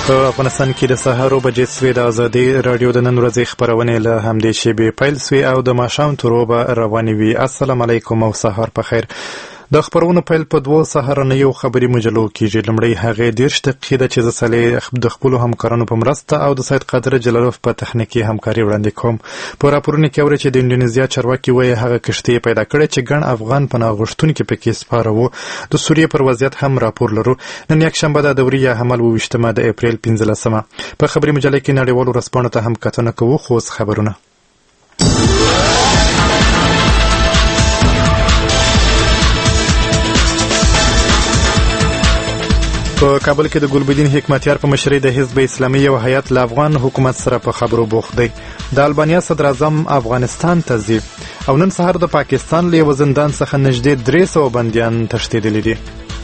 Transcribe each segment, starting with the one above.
په افغانستان کې د سهار بجې سوې د ازادي رادیو د نن ورځې خبرونه له همدې شیبې پیل سوې او د ماښام تر اوبه روانې وي. السلام علیکم او سهار په خیر. د خبرونو پیل په دوه سهارنیو خبري مجلو کېږي. لومړی هغې 10 دقیقې ده چې زه صالح د خپلو همکارانو په مرسته او د سید قادر جلالوف په تخنیکي همکاري وړاندې کوم. په راپورونو کې اوري چې د انډونیزیا چارواکي وایي هغه کښتۍ پیدا کړې چې ګڼ افغان پناه غوښتونکي پکې سپاره وو. د سوریې پر وضعیت هم راپور لرو. نن یکشنبه ده، د وریا حمل 28 د اپریل 15. په خبري مجله کې نړیوالو ورځپاڼو ته هم کتنه کوو. خو اوس خبرونه. په کابل کې د ګلبدین حکمتیار په مشرۍ د حزب اسلامي یو هیئت له افغان حکومت سره په خبرو بوخت دی. د البانیا صدر اعظم افغانستان ته ځي او نن سهار د پاکستان له یو زندان څخه نږدې 300 بندیان تښتېدلي دي.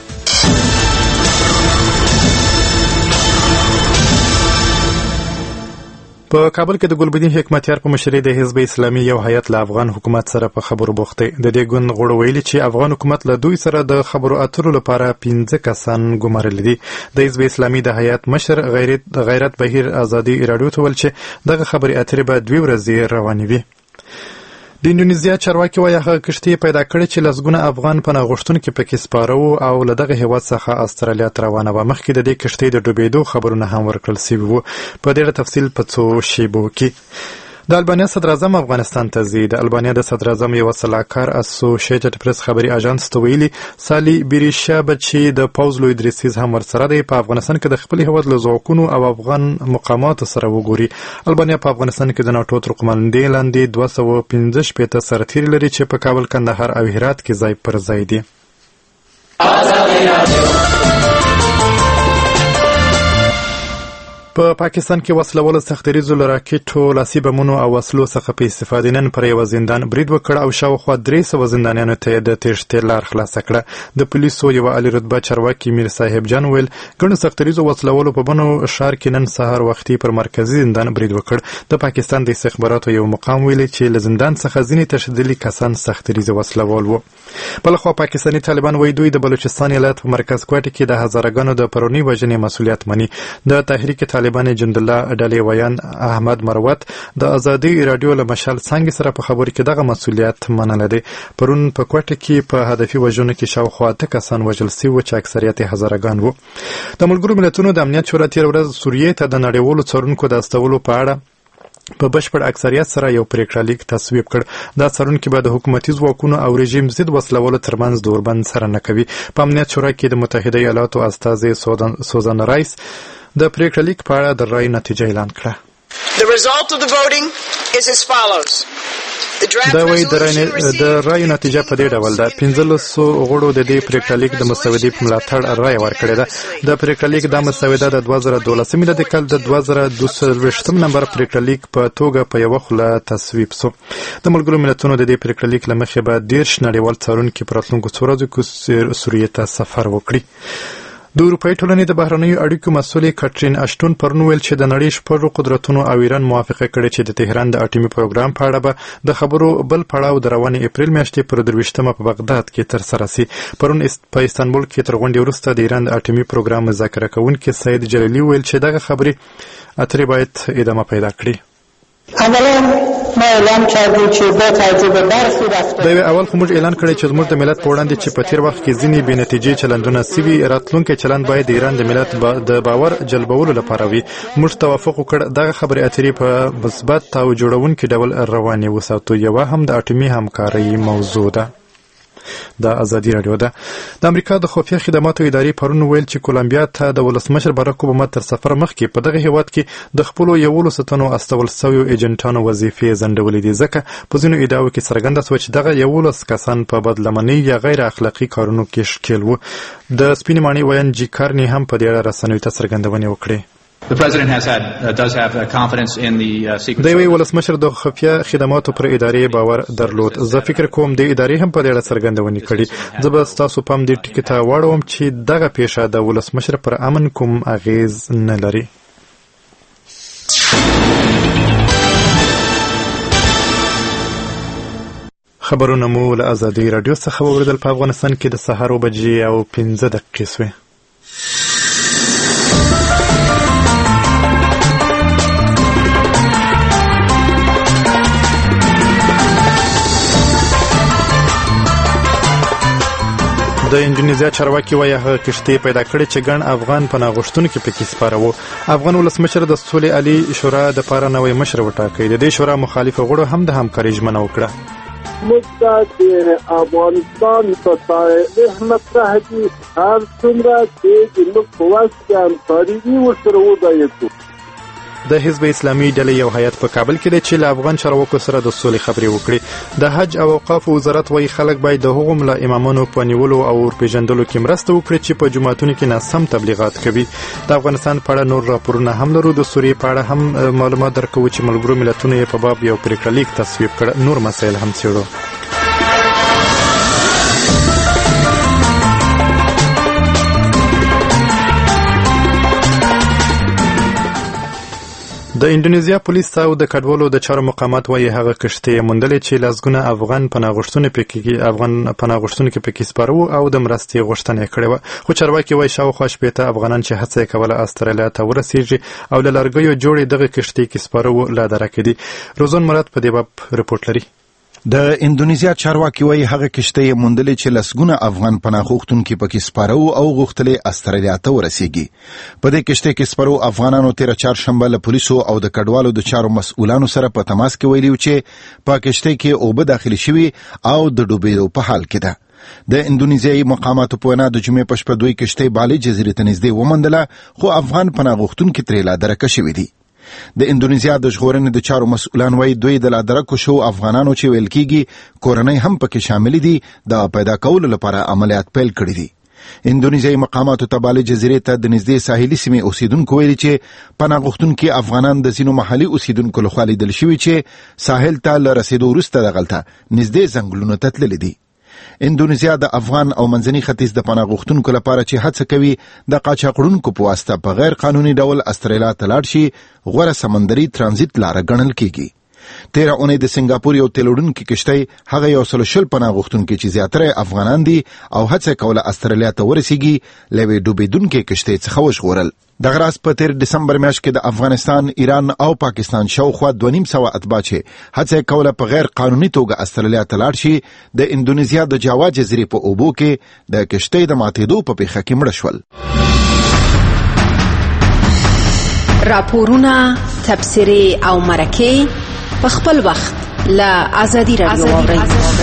په کابل کې د ګلبدین حکمتیار په مشرۍ د حزب اسلامي یو هیئت له افغان حکومت سره په خبرو بوخت دی. د دې ګوند غړو ویلي چې افغان حکومت له دوی سره د خبرو اترو لپاره 15 کسان ګمارلي دي. د حزب اسلامي د هیئت مشر غیرت بهیر ازادي رادیو ته ویل چې دغه خبرې اترې به 2 ورځې روانې وي. د انډونیزیا چارواکي وایي هغه کښتۍ پیدا کړې چې لسګونه افغان پناه غوښتونکي پکې سپاره وو او له دغه هېواد څخه استرالیا ته روانه وه. مخکې د دې کښتۍ د ډوبېدو خبرونه هم ورکړل سوي وو. په ډېر تفصیل په څو شیبو کې. د البانیا صدر اعظم افغانستان ته ځي. د البانیا د صدر اعظم یو سلاکار اسوسییټډ پریس خبري اژانس ته ویلي سالی بیریشا چې د پوز لوی درسیز هم ورسره دی په افغانستان کې د خپل هیواد له ځواکونو او افغان مقاماتو سره وګوري. البانیا په افغانستان کې د ناټو تر قوماندې لاندې 215 سرتیري لري چې په کابل، کندهار او هرات کې ځای پر ځای دي. په پاکستان کې وسلواله سختریزو له راکټو، لاسي بمونو او وسلو څخه په استفادې نن پر یو زندان برید وکړ او شاوخوا 300 زندانیانو ته د تېښتې لار خلاصه کړه. د پولیسو یو عالی رتبه چارواکي میر صاحب جان ویل ګڼو سختریزو وسلوالو په بنو ښار کې نن سهار وختي پر مرکزي زندان برید وکړ. د پاکستان د استخباراتو یو مقام ویلي چې له زندان څخه ځینې تښتېدلي کسان سختریزه وسلوال وو. بلخوا پاکستاني طالبان وایي دوی د بلوچستان ولایت په مرکز کوټه کې د هزارګانو د پرونی وژنې مسؤلیت مني. د تحریک طالبان جند الله ډلې ویان احمد مروت د ازادي رادیو له مشال څنګه سره په خبرو کې دغه مسؤلیت منل دي. پرون په کوټه کې په هدفي وژنو کې شاوخوا 8 کسان وژل شوي چې اکثریت هزارګان وو. د ملګرو ملتونو د امنیت شورا تیر ورځ سوریې ته د نړیوالو څارونکو د استولو په اړه په بشپړ اکثریت سره یو پریکړه لیک تصویب کړ. دا څارونکي به د حکومتي ځواکونو او رژیم ضد وسلوالو ترمنځ دوربند سره نه کوي. په امنیت شورا کې د متحده ایالاتو استازي سوزان رایس د پریکړه لیک په اړه د رای نتیجه اعلان کړه. The result of the voting is as follows. دا وایي د رای نتیجه په دې ډول ده. 15 غړو د دې پریکړه لیک د مسودې په ملاتړ رای ورکړې ده. د پریکړه لیک د مسوده د 2012 میلادي کال د 2022 نمبر پریکړه لیک په توګه په یو خوله تصویب شو. د ملګرو ملتونو د دې پریکړه لیک له مخې به 10 نړیوال څارونکي په راتلونکو څو ورځو کې سوریې ته سفر وکړي. د اروپایي ټولنې د بهرنیو اړیکو مسؤلې کاترین اشټون پرون ویل چې د نړۍ 6 قدرتونو او ایران موافقه کړې چې د تهران د اټومي پروګرام په اړه به د خبرو بل پړاو د روانې اپریل میاشتې پر 23 په بغداد کې ترسره شي. پرون په استانبول کې تر غونډې وروسته د ایران د اټومي پروګرام مذاکره کوونکي سید جلیلی ویل چې دغه خبرې اترې باید ادامه پیدا کړي. ما اعلان کردیم چې با توجه به برخی رفتار اول خو موږ اعلان کړی چې زموږ د ملت په وړاندې چې په تیر وخت کې ځینې بې نتیجې چلندونه سوي، راتلونکی چلند باید د ایران د ملت د باور جلبولو لپاره وي. موږ توافق وکړ دغه خبرې اترې په مثبت او جوړونکي ډول روانې وساتو. یوه هم د اټومي همکارۍ موضوع ده. د ازادي رادیو ده. د امریکا د خفیه خدماتو ادارې پرون ویل چې کولمبیا ته د ولسمشر باراک اوباما تر سفر مخکې په دغه هیواد کې د خپلو 11 تنو استول شویو ایجنټانو وظیفې ځنډولې دي. ځکه په ځینو ادعاوو کې څرګنده شوه چې دغه 11 کسان په بدلمنۍ یا غیر اخلاقي کارونو کې ښکېل وو. د سپینې ماڼۍ ویان جی کارني هم په دې اړه رسنیو ته څرګندونې وکړې. The president does have confidence in the secret. دوی ولسمشر د خفیه خدماتو پر ادارې باور درلود. زه فکر کوم د ادارې هم په دې اړه څرګندونې کړې. زه به تاسو پام دې ټکي ته واړوم چې دغه پیښه د ولسمشر پر امن کوم اغیز نه لري. خبرونه مو له ازادي رادیو څخه واوریدل. په افغانستان کې د سهار 7:15 شوې. د انډونیزیا چارواکي وایي هغه کښتۍ پیدا کړې چې ګڼ افغان پناه غوښتونکي پکې سپاره وو. افغان ولسمشر د سولې عالي شورا د پاره نوی مشر وټاکي. د دې شورا مخالف غړو هم د همکارۍ ژمنه وکړه. موږ افغانستان په تاریخ مطرح دي هر څومره چې موږ په واسطه همکاري ورسره وکړو. د حزب اسلامي ډلې یو هیئت په کابل کې دی چې له افغان چارواکو سره د سولې خبرې وکړي. د حج او اوقاف وزارت وايي خلک باید د هغو ملا امامانو په نیولو او ورپېژندلو کې مرسته وکړي چې په جوماتونو کې ناسم تبلیغات کوي. د افغانستان په اړه نور راپورونه هم لرو. د سوریې په اړه هم معلومات درکوو چې ملګرو ملتونو یې په باب یو پریکړه لیک تصویب کړ. نور مسایل هم څېړو. د انډونیزیا پولیس او د کډوالو د چارو مقامات وايي هغه کښتۍ موندلې چې لسګونه افغان پناه غوښتونکي پکې سپاره وو او د مرستې غوښتنه یې کړې وه. خو چارواکي وايي شاوخوا 80 افغانان چې هڅه یې کوله استرالیا ته ورسیږي او له لرګیو جوړې دغه کښتۍ کې سپاره وو لا درکه دي. روزون مراد په دې باب رپورټ لري. د انډونیزیا چارواکي وايي هغه کښتۍ موندلې چې لسګونه افغان پناه غوښتونکي پکې سپاره وو او غوښتلې استرالیا ته ورسیږي. په دې کښتۍ کې سپارو افغانانو تیر چهارشنبه له پولیسو او د کډوالو د چارو مسؤلانو سره په تماس کې ویلي چې په کښتۍ کې اوبه داخلي شوي او د ډوبېدو په حال کې ده. د انډونیزیایي مقاماتو په وینا د جمعې په شپه دوی کښتۍ بالي جزیرې ته نږدې وموندله خو افغان پناه غوښتونکي ترې لا درکه شوي دي. د انډونیزیا د ژغورنې د چارو مسؤلان وايي دوی د لادرکو شو افغانانو چې ویل کېږي کورنۍ هم پکې شامل دي د پیدا کولو لپاره عملیات پیل کړي دي. انډونیزیایي مقاماتو ته بالي جزیرې ته د نږدې ساحلي سیمې اوسیدونکو ویلي چې پناه غوښتونکي افغانان د ځینو محلي اوسیدونکو لخوا لیدل شوي چې ساحل ته له رسیدو وروسته دغلته نږدې ځنګلونو ته تللي دي. انډونیزیا د افغان او منځني ختیځ د پناه غوښتونکو لپاره چې هڅه کوي د قاچاقړونکو په واسطه په غیر قانوني ډول استرالیا ته لاړ شي غوره سمندري ترانزیت لاره ګڼل کیږي. تیره اونۍ د سنګاپور یو تیل وړونکي کښتۍ هغه 120 پناه غوښتونکي چې زیاتره افغانان دي او هڅه کوله استرالیا ته ورسیږي له ډوبېدونکي کښتۍ څخه وژغورل. دغه راز په تیر دسمبر میاشت کې د افغانستان، ایران او پاکستان شاوخوا 2.5 اتباع چې هڅه کوله په غیر قانوني توګه استرالیا ته لاړ شي د انډونیزیا د جاوا جزیرې په اوبو کې د کښتۍ د ماتېدو په پیښه کې مړه شول. راپورونه، تبصرې او مرکې په خپل وخت له ازادي رادیو واورئ.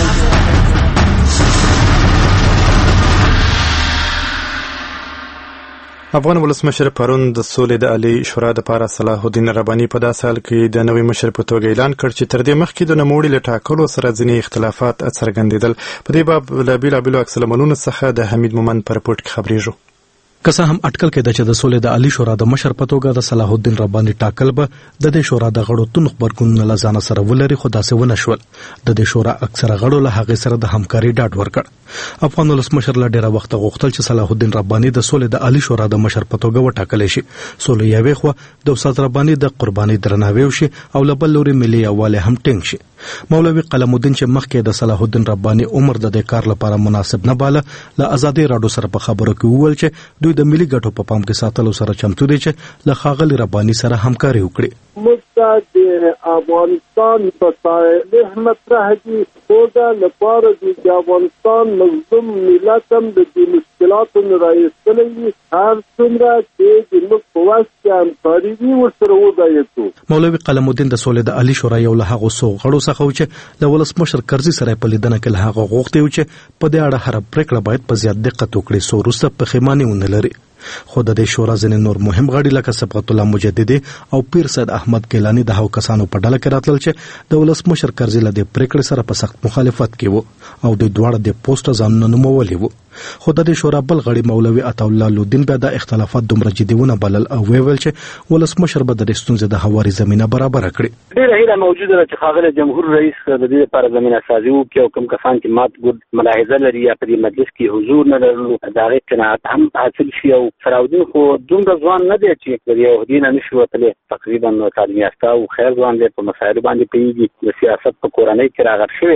افغان ولسمشر پرون د سولې د عالي شورا د پاره صلاح الدین رباني په داسې حال کې د نوي مشر په توګه اعلان کړ چې تر دې مخکې د نوموړي له ټاکلو سره ځینې اختلافات څرګندېدل. په دې باب له بېلابېلو عکس العملونو څخه د حمید مومند په رپورټ کې خبرېږو. که څه هم اټکل کېده چې د سولې د عالي شورا د مشر په توګه د صلاح الدین رباني ټاکل به د دې شورا د غړو تون خبرګون له ځان سره ولري خو داسې ونه شول. د دې شورا اکثره غړو له هغه سره د همکاري ډاډ ورکړ. افغان ولسمشر له ډیره وخت غوښتل چې صلاح الدین رباني د سولې د عالي شورا د مشر په توګه وټاکل شي. سولې یوې خو د استاد رباني د قرباني درناوی وشي او له بل لوري ملي یووالی هم ټینګ شي. مولوي قلم الدین چې مخکې د صلاح الدین رباني عمر د دې کار لپاره مناسب نه باله له ازادي راډیو سره په خبرو کې وویل چې دوی د ملي ګټو په پام کې ساتلو سره چمتو دي چې له ښاغلي رباني سره همکاري وکړي. موږ د افغانستان په تاریخ مطرح دي توګه لپاره د افغانستان مظلوم ملت هم د دې مشکلاتو نه راایستلی هر څومره چې موږ په واسطه همکاري ورسره وکړو. مولوي قلم الدین د سولې د عالي شورا یو له هغو څو غړو څخه و چې له ولسمشر کرزي سره په لیدنه کې له هغه غوښتي و چې په دې اړه هره پریکړه باید په زیات دقت وکړي څو وروسته پښیماني ونه لري. خو د دې شورا ځینې نور مهم غړي لکه صبغت الله مجددي او پیر سید احمد ګیلاني د هغو کسانو په ډله کې راتلل چې د ولسمشر کرزي له دې پریکړې سره په سخت مخالفت کې وو او دوی دواړه د پوسټ ځانونه نومولي وو. خو د دې شورا بل غړي مولوي عطاالله لودین بیا د اختلافات دومره جديونه بلل او ویل چې ولسمشر به د ستونزې د هواري زمينه برابر کړي. ډیره هیله موجوده ده چې ښاغلی جمهور رئیس د دې لپاره زمينه سازي وکړي او کوم کسان چې مات ګډ ملاحظه لري یا په دې مجلس کې حضور نه لرلو د هغې قناعت هم حاصل شي. او صلاح خو دومره ځوان نه دی چې د یهودي نه نشي وتلی، تقریبا تعلیم یافته او خیر ځوان دی، په مسایلو باندې پوهېږي، د سیاست په کورنۍ کې راغټ شوی دی.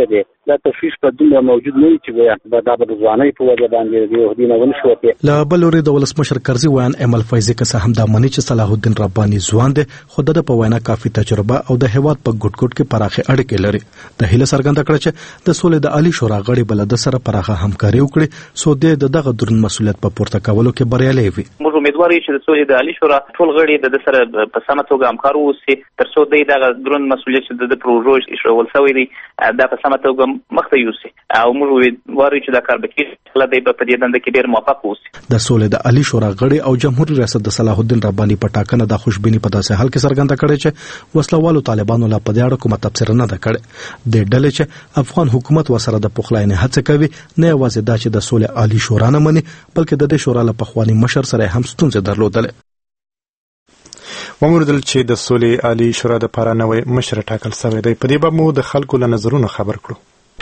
دا تشویش په دومره موجود نه چې دا به د ځوانۍ په وجه باندې د یهودي نه ونشو. له بل لوري د ولسمشر کرزي ویان امل فیضي که هم دا مني چې صلاح الدین رباني ځوان دی خو د په وینا کافي تجربه او د هیواد په ګډ ګډ کې پراخه اړیکې لري. د هیله څرګنده کړه چې د سولې د عالی شورا غړي بل د سره پراخه همکاري وکړي سو د دغه درن مسولیت په پورته کولو کې بریالي وي. موږ امیدوار یو چې د سولې د عالی شورا ټول غړي د سره په سمه توګه همکار ووسي تر څو دغه درن مسولیت چې د پروژو ایښودل شوی دی دا په سمه توګه مخته یوسي او موږ امیدوار یو چې دا کار به کیږي خلک په دې دنده کې ډېر موفق ووسي. د سولې د عالی شورا غړي او جمهوریت ریاست د صلاح الدین رباني په ټاکنه د خوشبینی په داسې حال کې څرګنده کړې چې وسلوالو طالبانو لا په دې اړه کومه تبصره نه ده کړې. د ډلې چې افغان حکومت وسره د پخلاینې هڅه کوي نه یوازې دا چې د سولې عالی شورا نه مني بلکې د دې شورا له پخوانی مشر سره هم ستونزې درلودلې. وموردل چې د سولې عالی شورا د لپاره نوې مشر ټاکل شوی دی. په دې باب مو د خلکو له نظرونو خبر کړو.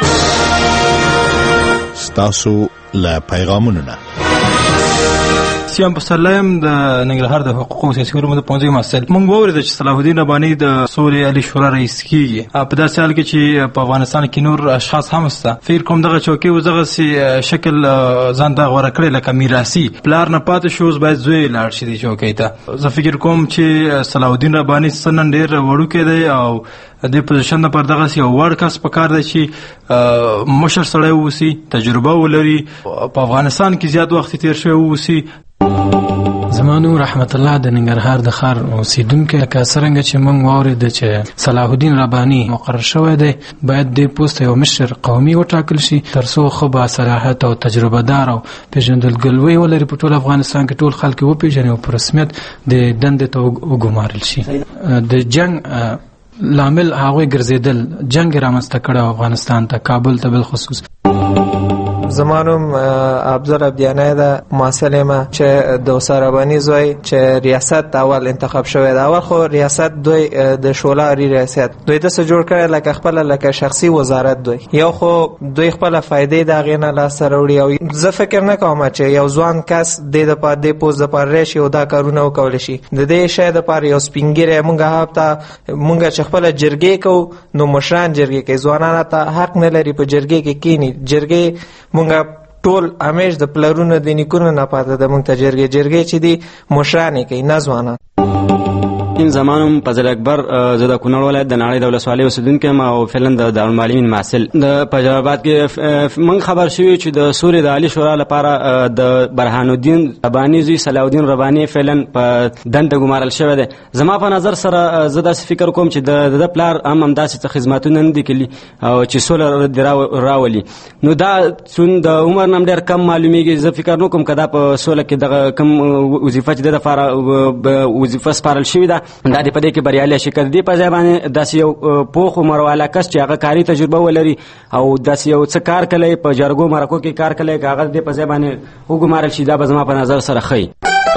ستاسو له پیغامونو نه سیام پسرلایم د ننګرهار د حقوقو او سیاسي علومو د پوهنځي محصل. موږ واورېدل چې صلاح الدین رباني د سولې عالی شورا رئیس کیږي. په داسې حال کې چې په افغانستان کې نور اشخاص هم شته. فکر کوم دغه چوکۍ او دغه شکل ځان ته غوره کړی لکه میراثي پلار نه پاتې شو اوس باید زوی لاړ شي دې چوکۍ ته. زه فکر کوم چې صلاح الدین رباني سنن ډېر وړوکی دی او د پوزیشن پر دغه یو وړ کس پکار دی چې مشر سړی ووسي تجربه ولري په افغانستان کې زیات وخت تیر شوی ووسي. زمانو رحمت الله د ننګرهار د ښار اوسیدونکو لکه څرنګه چې موږ واورېدل چې صلاح الدین رباني مقرر شوی دی باید د پوسټ یو مشر قومي وټاکل شي تر څو خو با صلاحیت او تجربه دار او پیژندګلوي ولري په ټول افغانستان کې ټول خلک وپیژني او په رسمیت د دندې ته وګمارل شي. د جنگ لامل هغه ګرځیدل جنگ رامنځته کړ افغانستان ته کابل ته بل خصوص. زمانم ابزار ابدیانه ده محصل ما چې د سربانی زوی چې ریاست اول انتخاب شوی دا اول خو ریاست دوی د شولاری ریاست دوی د څه جوړ کړي لکه خپل لکه شخصي وزارت دوی یو خو دوی خپل فائدې دا غینه لا سره وړي او زه فکر نه کوم چې یو ځوان کس د پاتې پوز د پر راشي او دا کارونه وکول شي د دې شاید پر یو سپینګری مونږه هفته مونږه چې خپل جرګې کو نو مشران جرګې کې ځوانانه ته حق نه لري په جرګې کې کینی جرګې مونږه ټول همیش د پلرونو د نیکونو نه پاتې د مونږ ته جرګې چې دی مشرانې کوي نه ځوانان. این زمانم فضل اکبر زه د کونړ ولایت د ناړۍ د ولسوالۍ اوسیدونکی یم او فعلا د دارالمعلمین محصل. د په جوابات کې موږ خبر شوي چې د سولې د عالي شورا لپاره د برهان الدین رباني زوی صلاح الدین رباني فعلا په دنده ګمارل شوی دی. زما په نظر سره زه داسې فکر کوم چې د پلار هم همداسې خدمتونه نه دي کړي او چې سوله راولي نو دا چون د عمر نه ډېر کم معلومیږي. زه فکر نه کوم که دا په سوله کې دغه کم وظیفه چې د لپاره وظیفه سپارل شوې ده دا دې په دې کې بریالی شي. که د دې په ځای باندې داسې یو پوخ عمر والا کس چې هغه کاري تجربه ولري او داسې یو څه کار کړی په جرګو مرکو کې کار کړی که هغه دې په ځای باندې وګمارل شي دا به زما په نظر سره ښه وي.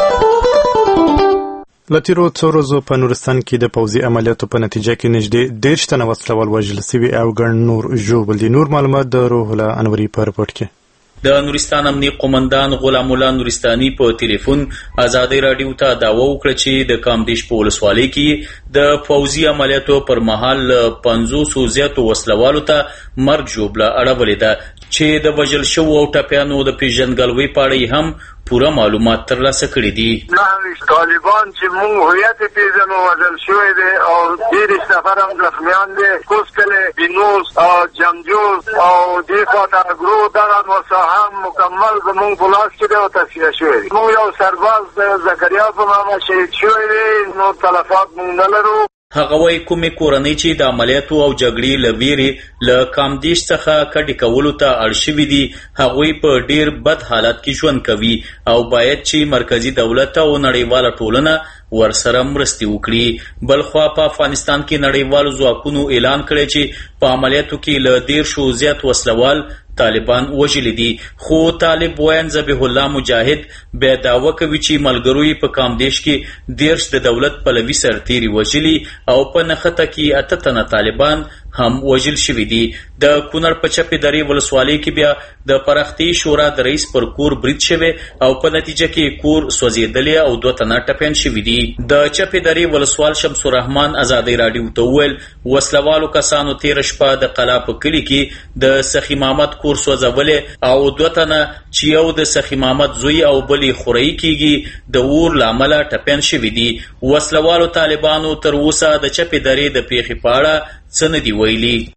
له تېرو څو ورځو په نورستان کې د پوځي عملیاتو په نتیجه کې نږدې 13 تنه وسلوال وژل سوي او ګڼ نور ژوبل دي. نور معلومات د روح الله انوري په رپورټ کې. د نورستان امنیه قومندان غلام الله نورستاني په ټلیفون ازادي رادیو ته دعوه وکړه چې د کامدیش په ولسوالۍ کې د پوځي عملیاتو پر مهال 500 زیاتو وسلوالو ته مرګ ژوبله اړولې ده چې د وژل شوو او ټپیانو د پیژندګلوۍ په اړه هم پوره معلومات ترلاسه کړي دي. طالبان چې موږ هویت پیژنو وژل شوی دی او 13 نفر هم زخمیان دي. کوسکل بینوس او جمجوز او دې خاطر ګرو دغه نو هم مکمل زموږ په لاس کې دی او تصفیه شوی دی. موږ یو سرباز زکریا په نامه شهید شوی دی نو تلفات موږ نه لرو. هغه وايي کومې کورنۍ چې د عملیاتو او جګړې له ویرې له کامدیش څخه کډې کولو ته اړ شوي دي هغوی په ډیر بد حالت کې ژوند کوي او باید چې مرکزی دولت او نړیواله ټولنه ورسره مرستې وکړي. بلخوا په افغانستان کې نړیوالو ځواکونو اعلان کړی چې په عملیاتو کې له 10 زیات وسلوال طالبان وژلي دي. خو طالب وین ذبیح الله مجاهد بیا دعوه کوي چې ملګرو په کامدیش کې 10 د دولت پلوي سرتیري وژلي او په نښته کې 8 تنه طالبان هم وژل شوي دي. د کونړ په چپې درې ولسوالۍ کې بیا د پراختي شورا د رئیس پر کور برید شوی او په نتیجه کې کور سوځېدلی او 2 تنه ټپیان شوي دي. د چپې درې ولسوال شمس الرحمن ازادۍ راډیو ته وویل وسلوالو کسانو تېره شپه د قلا په کلي کې د سخي محمد کور سوځولی او 2 تنه چې یو د سخي محمد زوی او بل یې خورهی کېږي د اور له امله ټپیان شوي دي. وسلوالو طالبانو تر اوسه د چپې درې د پیښې په اړه څه نه دي ویلي.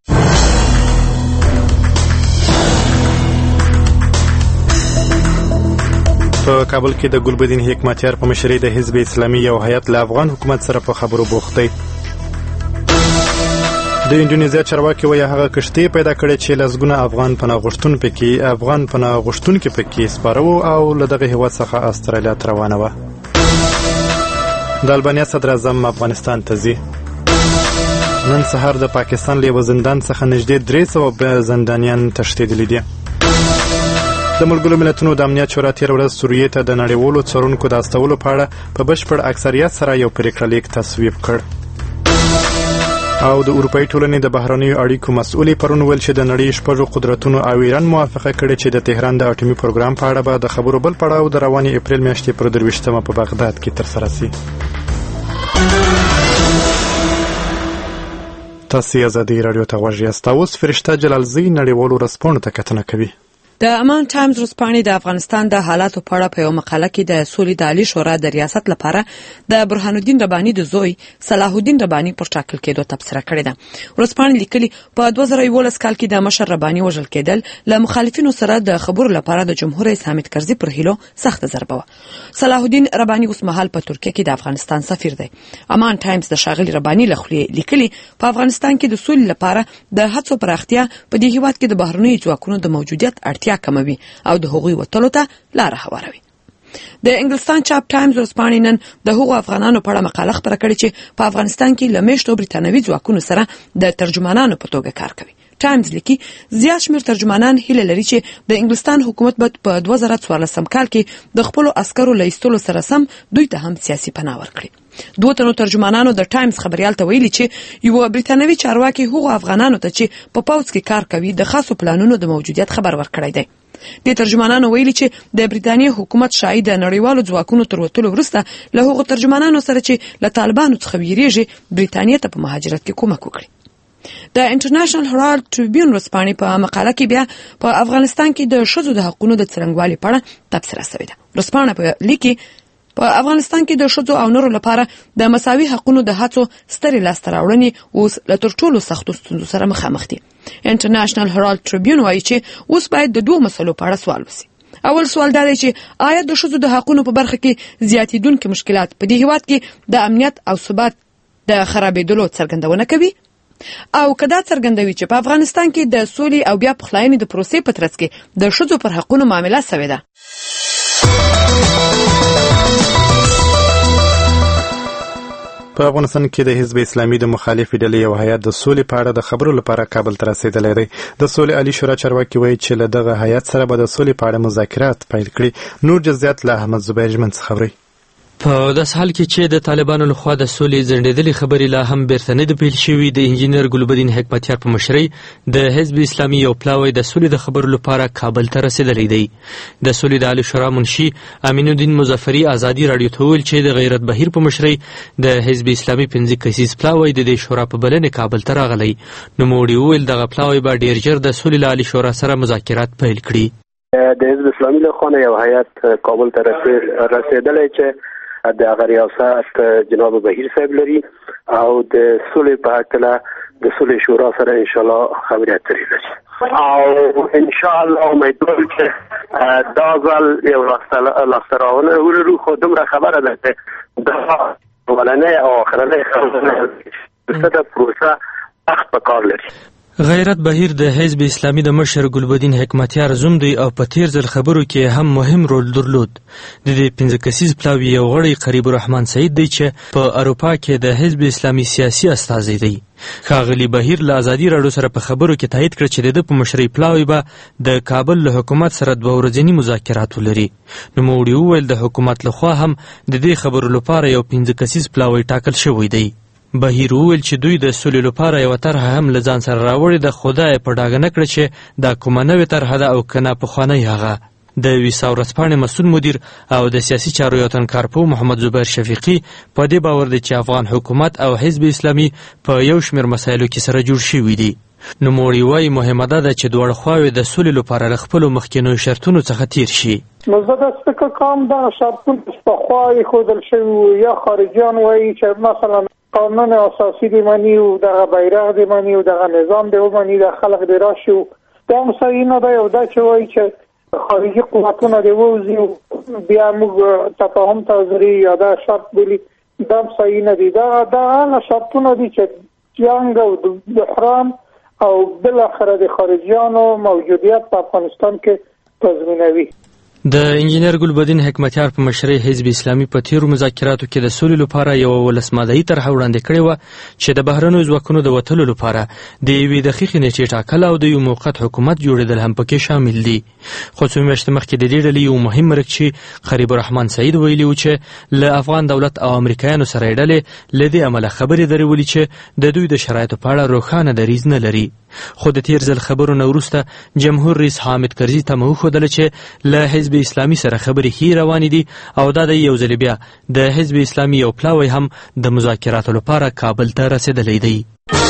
په کابل کې د ګلبدین حکمتیار په مشرۍ د حزب اسلامي یو هیئت له افغان حکومت سره په خبرو بوخت دی. د انډونیزیا چارواکي وایي هغه کشتۍ پیدا کړې چې لسګونه افغان پناه غوښتونکي پکې سپاره وو او له دغه هیواد څخه استرالیا ته روانه وه. د البانیا صدر اعظم افغانستان ته ځي. نن سهار د پاکستان له یوه زندان څخه نږدې 300 زندانیان تښتېدلي دي. د ملګرو ملتونو د امنیت شورا تېره ورځ سوریې ته د نړیوالو څارونکو د استولو په اړه په بشپړ اکثریت سره یو پرېکړه لیک تصویب کړ. او د اروپایي ټولنې د بهرنیو اړیکو مسؤلې پرون ویل چې د نړۍ 6 قدرتونو او ایران موافقه کړې چې د تهران د اټومي پروګرام په اړه به د خبرو بل پړاو د روانې اپریل میاشتې پر 23 په بغداد کې ترسره شي. تاسو ازادي راډیو ته غوږ یاست. اوس فرشته جلالزی نړیوالو ورځپاڼو ته کتنه کوي. د امان ټایمز ورځپاڼې د افغانستان د حالاتو په اړه په یو مقاله کې د سولې د عالی شورا د ریاست لپاره د برهان الدین رباني د زوی صلاح الدین رباني پر ټاکل کېدو تبصره کړې ده. ورځپاڼې لیکلي په 2011 کال کې د مشر رباني وژل کېدل له مخالفینو سره د خبرو لپاره د جمهور رئیس حامد کرزي پر هیلو سخت ضربه وه. صلاح الدین رباني اوس مهال په ترکیه کې د افغانستان سفیر دی. امان ټایمز د ښاغلي رباني له خولې لیکلي په افغانستان کې د سولې لپاره د هڅو پراختیا په دې هیواد کې د بهرنیو ځواکونو د موجودیت اړتیا کموي او د هغوی وتلو ته لاره هواروي. د انګلستان چاپ ټایمز ورځپاڼې نن د هغو افغانانو په اړه مقاله خپره کړې چې په افغانستان کې له میشتو برتانوي ځواکونو سره د ترجمانانو په توګه کار کوي. ټایمز لیکي زیات شمېر ترجمانان هیله لري چې د انګلستان حکومت به په 2014 کال کې د خپلو عسکرو له ایستلو سره سم دوی ته هم سیاسي پناه ورکړي. 2 تنو ترجمانانو د ټایمز خبريال ته ویلي چې یو برتانوي چارواکي هغو افغانانو ته چې په پوځ کې کار کوي د خاصو پلانونو د موجودیت خبر ورکړی دی. د ترجمانانو ویلي چې د بریتانیا حکومت شاید د نړیوالو ځواکونو تر وتلو وروسته له هغو ترجمانانو سره چې له طالبانو څخه ویریږي بریتانیا ته په مهاجرت کې کومک وکړي. د انټرنیشنل هرالد ټریبیون ورځپاڼې په مقاله کې بیا په افغانستان کې د ښځو د حقوقو د څرنګوالي په اړه تبصره شوې ده. ورځپاڼه په لیکي په افغانستان کې د ښځو او نورو لپاره د مساوي حقوقو د هڅو سترې لاسته راوړنې اوس له تر ټولو سختو ستونزو سره مخامخ دي. انټرنیشنل هرالد ټریبیون وایي چې اوس باید د 2 مسلو په اړه سوال وشي. اول سوال دا دی چې آیا د ښځو د حقوقو په برخه کې زیاتېدونکي مشکلات په دې هیواد کې د امنیت او ثبات د خرابېدلو څرګندونه کوي او کدا څرګندوي چې په افغانستان کې د سولې او بیا پخلاینې د پروسې په ترڅ کې د ښځو پر حقوقو معامله شوې ده. په افغانستان کې د حزب اسلامي د مخالفې ډلې یو هیئت د سولې په اړه د خبرو لپاره کابل ته رسېدلی دی. د سولې عالی شورا چارواکي وایي چې له دغه هیئت سره به د سولې په اړه مذاکرات پیل کړي. نور جزئیات له احمد زبیر ژمن څخه اورئ. په داس حال کې چې د طالبانو لخوا د سولې ځنډېدلې خبرې لا هم بیرته نه د پیل شوي، د انجینر ګلبدین حکمتیار په مشرۍ د حزب اسلامي یو پلاوی د سولې د خبرو لپاره کابل ته رسېدلی دی. د سولې د عالی شورا منشي امین الدین مظفري ازادي راډیو ته وویل چې د غیرت بهیر په مشرۍ د حزب اسلامي 15 کسیز پلاوی د دې شورا په بلنې کابل ته راغلی. نوموړي وویل دغه پلاوی به ډېر ژر د سولې له عالی شورا سره مذاکرات پیل کړي. د حزب اسلامي له خوا یو هیئت کابل ته رسېدلی چې د هغه ریاست جناب بهیر صاحب لري او د سولې په هکله د سولې شورا سره ان شاء الله خبرې اترې لري او ان شاء الله امیدوارم چې دا ځل یو لاسته راوړنه ولرو. خو دومره خبره ده چې دا اولنۍ او اخرنۍ خبره د پروسه وخت په کار لري. غیرت بهیر د حزب اسلامي د مشر ګلبدین حکمتیار زوم دی او په تیر ځل خبرو کې هم مهم رول درلود. د دې 15 کسیز پلاوی یو غړی قریب الرحمن سعید دی چې په اروپا کې د حزب اسلامي سیاسي استازی دی. ښاغلي بهیر له ازادي راډیو سره په خبرو کې تایید کړ چې د مشرۍ پلاوی به د کابل له حکومت سره 2 ورځني مذاکرات ولري. نوموړي وویل د حکومت لخوا هم د دې خبرو لپاره یو 15 کسیز پلاوی ټاکل شوی دی. بهیر وویل چې دوی د سولې لپاره یوه طرحه هم له ځان سره راوړې ده، خو دا یې په ډاګه نه کړه چې دا کومه نوې طرحه ده او که نه پخوانۍ هغه. د ویسا ورځپاڼې مسؤل مدیر او د سیاسي چارو یو تنکارپو محمد زبیر شفیقي په دې باور دی چې افغان حکومت او حزب اسلامي په یو شمېر مسایلو کې سره جوړ شوي دي. نوموړي وایي مهمه ده چې دواړه خواوې د سولې لپاره له خپلو مخکینیو شرطونو څخه تیر شي. نو زه داسې فکر کوم دغه شرطونه چې پخوا ایښودل شوي یا خارجیان وایي چې مثلا قانون اساسي دې مني او دغه بیرغ دې مني او دغه نظام دې ومني، د خلک دې راشي، دا هم صحیح نه دی. او دا چې وایي چې خارجي قوتونه دې ووځي بیا موږ تفاهم ته ځري یا دا شرط بولي، دا هم صحیح نه دي. دا هغه شرطونه دي چې جنګ او بحران او بالاخره د خارجیانو موجودیت په افغانستان کې تضمینوي. د انجینر ګلبدین حکمتیار په مشرۍ حزب اسلامي په تیرو مذاکراتو کې د سولې لپاره یوه ولسمدهي طرحه وړاندې کړې وه چې د بهرنیو ځواکونو د وتلو لپاره د یوې دقیقې نیټې ټاکل او د یو موقت حکومت جوړېدل هم پکې شامل دي. خو څو میاشتې مخکې د دې ډلې یو مهم مرکچي قریب الرحمن سعید ویلي و چې له افغان دولت او امریکایانو سره یې ډلې له دې امله خبرې درولي چې د دوی د شرایطو په اړه روښانه دریځ نه لري. خو د تیر ځل خبرو نه وروسته جمهور رئیس حامد کرزي ته وښودله چې له حزب اسلامي سره خبرې ښې روانې دي او دا د یو ځل بیا د حزب اسلامي یو پلاوی هم د مذاکراتو لپاره کابل ته رسېدلی دی.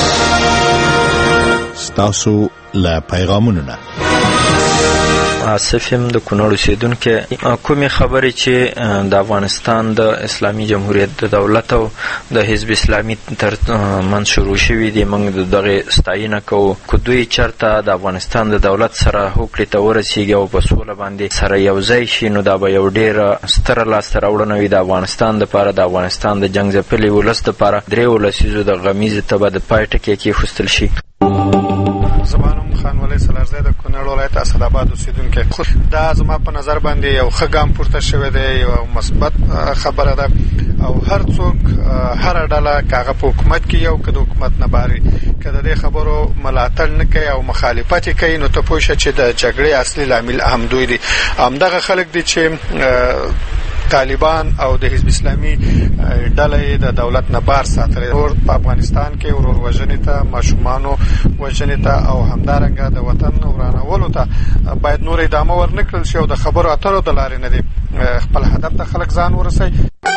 ستاسو له پیغامونو نه آصف یم د کونړ اوسېدونکی. کومې خبرې چې د افغانستان د اسلامي جمهوریت د دولت او د حزب اسلامي تر منځ شروع شوي دي، موږ د دغې ستاینه کوو. که دوی چېرته د افغانستان د دولت سره هوکړې ته ورسېږي او په سوله باندې سره یو ځای شي، نو دا به یو ډېره ستره لاسته راوړنه وي د افغانستان دپاره، د افغانستان د جنګ ځپلي ولس دپاره. 3 لسیزو د غمیزې ته به د پای ټکی کېښودل شي. زما نوم خان ولی سلارزی د کونړ ولایت اسداباد اوسېدونکی. دا زما په نظر باندې یو ښه ګام پورته شوی دی، یو مثبت خبره ده او هر څوک هره ډله که هغه په حکومت کې یو که د حکومت نه بهر وي، که د دې خبرو ملاتړ نه کوي او مخالفت یې کوي، نو ته پوه شه چې د جګړې اصلي لامل هم دوی دي. همدغه خلک دي چې طالبان او د حزب اسلامي ډله د دولت نه بار ساتلې په افغانستان کې، ورور وژنې ته، ماشومانو وژنې ته او همدارنګه د وطن ورانولو ته باید نور ادامه ورنکړل شي او د خبرو اترو د لارې نه دي خپل هدف ته خلک ځان ورسوي.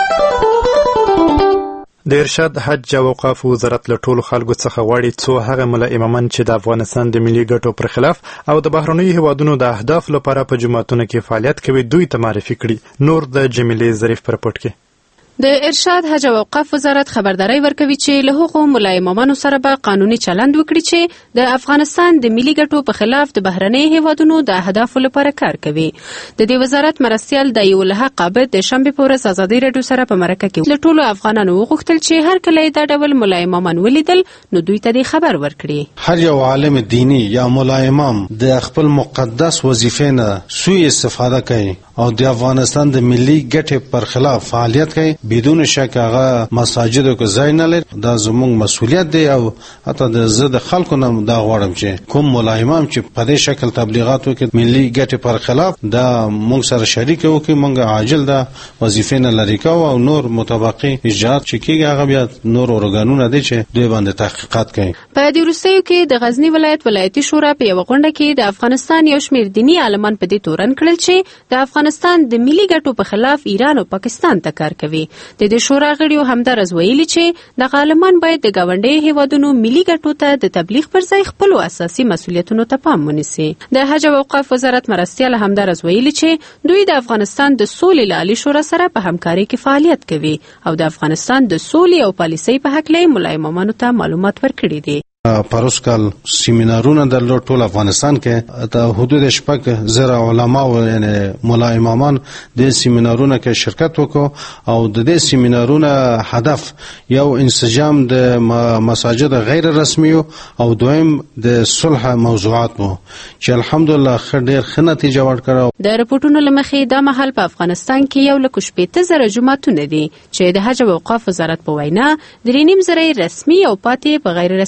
د ارشاد حج او اوقاف وزارت له ټولو خلکو څخه غواړي څو هغه ملا امامان چې د افغانستان د ملي ګټو پر خلاف او د بهرنیو هیوادونو د اهداف لپاره په جماعتونو کې فعالیت کوي دوی ته معرفي کړي. نور د جمیلې ظریف پر پورت کې. د ارشاد حج او اوقاف وزارت خبرداري ورکوي چې له هغو ملا امامانو سره به قانوني چلند وکړي چې د افغانستان د ملي ګټو په خلاف د بهرنیو هیوادونو د اهدافو لپاره کار کوي. د دې وزارت مرستیال د یولحق عابد د شنبې په ورځ ازادي راډیو سره په مرکه کې له ټولو افغانانو وغوښتل چې هر کله دا ډول ملا امامان ولیدل نو دوی ته خبر ورکړي. هر یو عالم دینی یا ملا امام د خپل مقدس وظیفې نه سوء استفاده کوي او د افغانستان د ملي ګټې پر خلاف فعالیت کوي، بدون شک هغه مساجدو کې ځای نه لري. دا زموږ مسؤلیت دی او حتی د زه د خلکو نه دا غواړم چې کوم ملا امام چې په دې شکل تبلیغات وکړي ملي ګټې پر خلاف، دا موږ سره شریک وکړي، موږ عاجل دا وظیفې نه لري کوو او نور مطابقي اجرات چې کېږي هغه بیا نور ارګانونه دي چې دوی باندې تحقیقات کوي. په دې وروستیو کې د غزنی ولایت ولایتي شورا په یو غونډه کې د افغانستان یو شمېر دینی عالمان په دې تورن کړل چې د افغانستان د ملي ګټو په خلاف ایران او پاکستان ته کار کوي. د دې شورا غړیو همدارز ویلي چې د عالمان باید د ګاونډي هیوادونو ملي ګټو ته د تبلیغ پر ځای خپل اساسي مسؤلیتونو ته پام ونیسي. د حج او اوقاف وزارت مرستیال همدارز ویلي چې دوی د افغانستان د سولې لالي شورا سره په همکاري کې فعالیت کوي او د افغانستان د سولې او پالیسۍ په حق له ملا امامانو ته معلومات ورکړي دي. پروس کال سیمینارونه درلود ټول افغانستان کې د حدود 6,000 علما او یعنی ملا امامان د سیمینارونه کې شرکت وکړو او د دې سیمینارونه هدف یو انسجام د مساجد غیر رسمي او دویم د صلح موضوعات وو چې الحمدلله ډېر ښه نتیجه ورکړه. د رپورټونو لمخې دا مهال په افغانستان کې 1,80,000 جماعتونه دي چې د حج او اوقاف وزارت په وینا 3,500 رسمي او پاتې په غیر رسمي توګه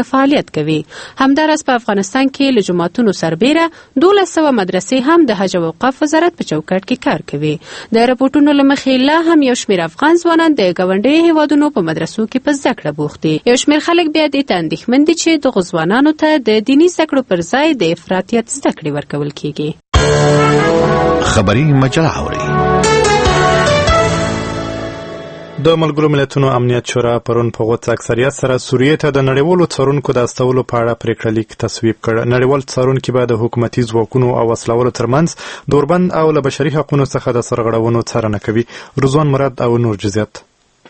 فعالیت کوي. همداراز په افغانستان کې له جماعتونو سربیره 1200 مدرسې هم د حج او اوقاف وزارت په چوکاټ کې کار کوي. د راپورټونو له مخې لا هم یو شمېر افغان ځوانان د ګاونډي هیوادونو په مدرسو کې په زده کړه بوخت دي. یو شمېر خلک بیا دې ته اندېښمن دي چې دغو ځوانانو ته د دیني زده کړو پر ځای د افراطیت زده کړې ورکول کیږي. خبري مجله اوري. د ملګرو ملتونو امنیت شورا پرون په غوڅ اکثریت سره سوریې ته د نړیوالو څارونکو د استولو په اړه پریکړه لیک تصویب کړ. نړیوال څارونکي به د حکومتي ځواکونو او وسلوالو ترمنځ د اوربند او له بشري حقوقو څخه د سرغړونو څارنه کوي. رضوان مراد او نور جزئیات.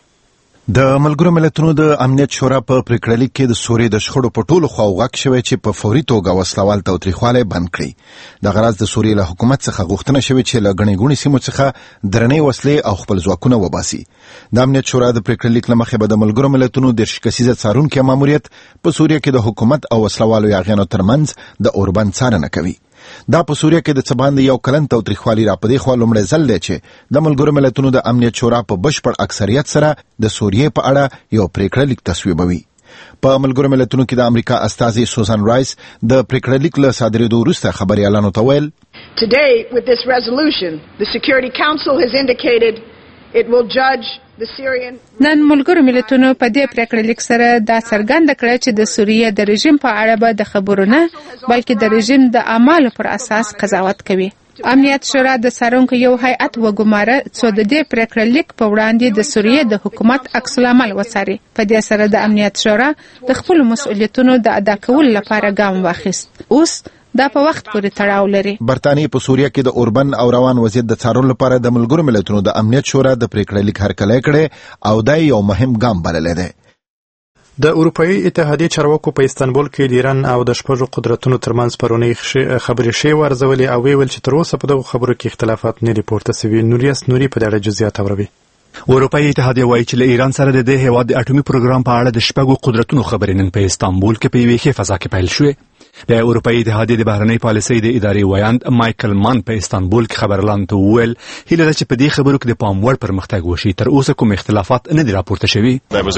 د ملګرو ملتونو د امنیت شورا په پریکړه لیک کې د سوریې د شخړو په ټولو خواو غږ شوی چې په فوري توګه وسلوال تاوتریخوالی بند کړي. د غرض د سوریې له حکومت څخه غوښتنه شوې چې له ګڼې ګوڼې سیمو څخه درنې وسلې او خپل ځواکونه وباسي. د امنیت شورا د پریکړه لیک له مخې به د ملګرو ملتونو 10 کسیزه څارونکي ماموریت په سوریې کې د حکومت او وسلوالو یاغیانو ترمنځ د اوربند څارنه کوي. دا په سوریه کې د څه باندې یو کلن تاوتریخوالي را پدې خوا لومړی ځل دی چې د ملګرو ملتونو د امنیت شورا په بشپړ اکثریت سره د سوریې په اړه یو پریکړه لیک تصویبوي. په ملګرو ملتونو کې د امریکا استازي سوزان رایس د پریکړه لیک له صادرېدو وروسته خبريالانو ته ویل Today with this resolution the Security Council has indicated it will judge نن ملګرو ملتونو په دې پریکړه لیک سره دا څرګنده کړه چې د سوریې د رژیم په اړه به د خبرو نه بلکې د رژیم د اعمالو پر اساس قضاوت کوي. امنیت شورا د څارونکو یو هیئت وګماره څو د دې پریکړه لیک په وړاندې د سوریې د حکومت عکس العمل وڅاري. په دې سره د امنیت شورا د خپل مسؤلیتونو د ادا کولو لپاره ګام واخیست. اوس دا په وخت پورې تړاو لري. برتانیې په سوریه کې د اوربند او روان وضعیت د څارلو لپاره د ملګرو ملتونو د امنیت شورا د پریکړې لیک هرکلی کړی او دا یو مهم ګام بللی دی. د اروپאי اتحادیې چارواکو په استانبول کې د ایران او د شپږو قدرتونو ترمنځ پرونی خبرې شوې ورزولې او ویل چې تر اوسه په دغو خبرو کې اختلافات نه دي پورته شوي. نوریاس نوري په دې اړه جزئیات اوروي. اروپאי اتحادیه وایي چې له ایران سره د دې هیواد د اټومي پروګرام په اړه د شپږو قدرتونو خبرې نن په استانبول کې په یوې ښې فضا کې پیل شوې. د اروپאי اتحادیې د بهرنۍ پالیسۍ د ادارې ویاند مایکل مان په استانبول کې خبرلانو ته وویل هیله ده چې په دې خبرو کې د پام وړ پرمختګ وشي. تر اوسه کوم اختلافات نه دي راپورته شوي.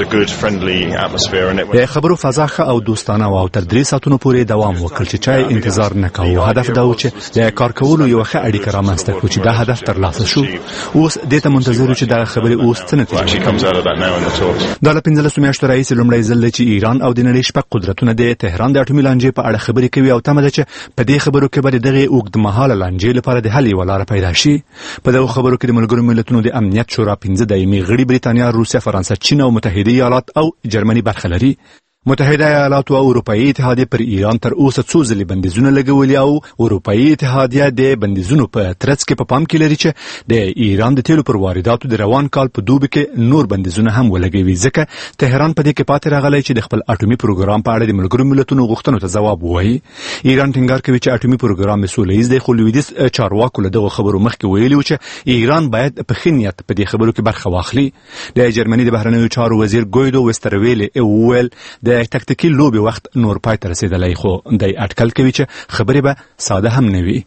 د خبرو فضا ښه او دوستانه او تر 3 ساعتونو پورې دوام وکړ چې چا انتظار نه کاوه. هدف دا و چې د کار کولو یو ښه اړیکه رامنځته کړو چې دا هدف ترلاسه شو. اوس دې ته منتظر یو چې دا خبرې اوس څه نتیجه ورکوي. دا له 15 میاشتو راهیسې لومړی ځل دی چې ایران او د نړۍ شپږ قدرتونه د تهران د اټومي لانجې په اړه خبرې کوي او تمه ده چې په دې خبرو کې به دغه اوږدمهاله لانجې لپاره د حل یوه لاره پیدا شي. په دغو خبرو کې د ملګرو ملتونو د امنیت شورا 15 دایمي غړي بریتانیا، روسیه، فرانسه، چین او متحده ایالات او جرمني برخه لري. متحده ایالات او اروپאי اتحادیه پر ایران تر اوسه څو ځلې بندیزونه لګولي او اروپאי اتحادیه د بندیزونو په ترڅ کې په پام کې لري چې د ایران د تیلو پر وارداتو د روان کال په دوبي کې نور بندیزونه هم ولګوي. ځکه تهران په دې کې پاتې راغلی چې د خپل اټومي پروګرام په اړه د ملګرو ملتونو غوښتنو ته ځواب ووایي. ایران ټینګار کوي چې اټومي پروګرام سوله ییز دی، خو لویدیځ چارواکو له دغو خبرو مخکې ویلي و چې ایران باید په ښه نیت په دې خبرو کې برخه واخلي. د جرمني د بهرنیو چارو وزیر ګویدو وسترویلې وویل د تکتیکي وخت نور پای ته رسیدلی، خو دی اټکل کوي چې خبرې به ساده هم نه وي.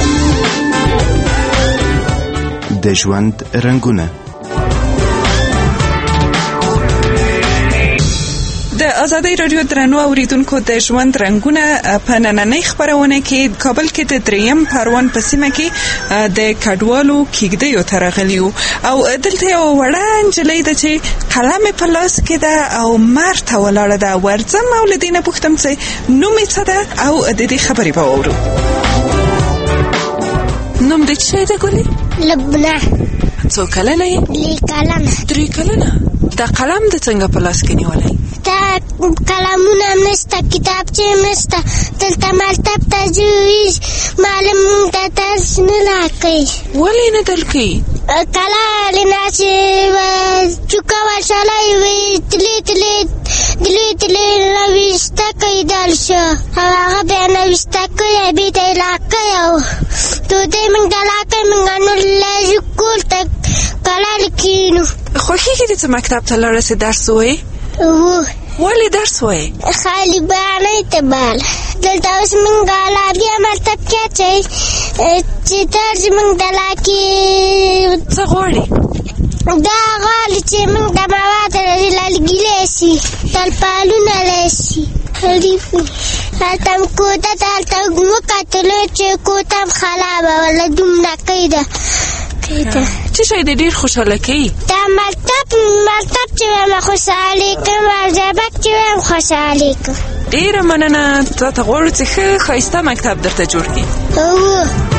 د ژوند رنګونه. د ازادۍ رادیو درنو اوریدونکو د ژوند رنګونه په نننۍ خبرونه کې کابل کې د دریم پروان په سیمه کې د کډوالو کېږدیو ته راغلي او دلته یو وړه نجلۍ ده چې قلم په لاس کې ده او مار ته ولاړه ده. ورځم او له دې نه پوښتم چې نوم یې څه ده او د دې خبرې به واورو. نوم دې څه ده ګلې؟ لبنه. څو کلنه یې؟ 3 کلنه. دا قلم د څنګه په لاس کې نیولی؟ دا قلمونه نشته، کتابچې نشته، دلته مکتب ته ځو معلم ته درس نه راکوي. ولې نه درکوي؟ کله نه چې چوکه ورسلی وي تلې نویسته کوي درسه او هغه بیا نویسته کوي بیا ته یې راکوي او ډوډۍ موږ ته راکوي. موږ نو لږ کور ته کله کښېنو. خوښېږي دې چې مکتب ته لاړه چې درس ووایې؟ ولې درس وایې؟ خالي بیانۍ ته باله. دلته اوس موږ لابیا مکتب کې اچوي چې درس موږ ته راکړي. څه غواړې؟ دا غواړي چې موږ ته مواد لرګي لیسي، تلپالونه لیسي. هلته م کوټه ته هلته وکتلو چې کوټه م خرابه وله دومره کیده څه شی دې ډېر خوشحاله کوي؟ دا مکتب چې وایم خوشحالي کوم او زبک چې وایم خوشحالي کوم. ډېره مننه. تا ته غواړو چې ښه ښایسته مکتب درته جوړ کړي.